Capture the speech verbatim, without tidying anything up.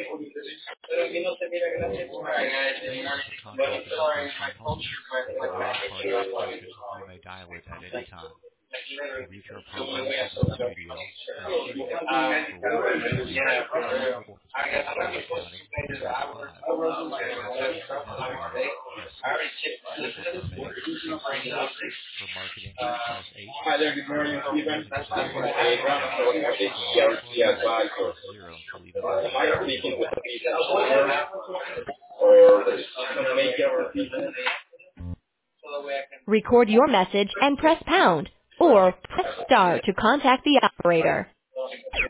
Thank you for contacting Equestrian Homes. If you know your party's extension, you may dial it at any time. To reach our programs within the studio, press three. For work facilities, press four. For accounting, press five. For purchasing and estimating, press six. For permitting, press seven. For marketing, press eight. For merchandising and sales, press nine. For all inquiries, press zero to leave a message. Goodbye. Record your message and press pound, or press star to contact the operator.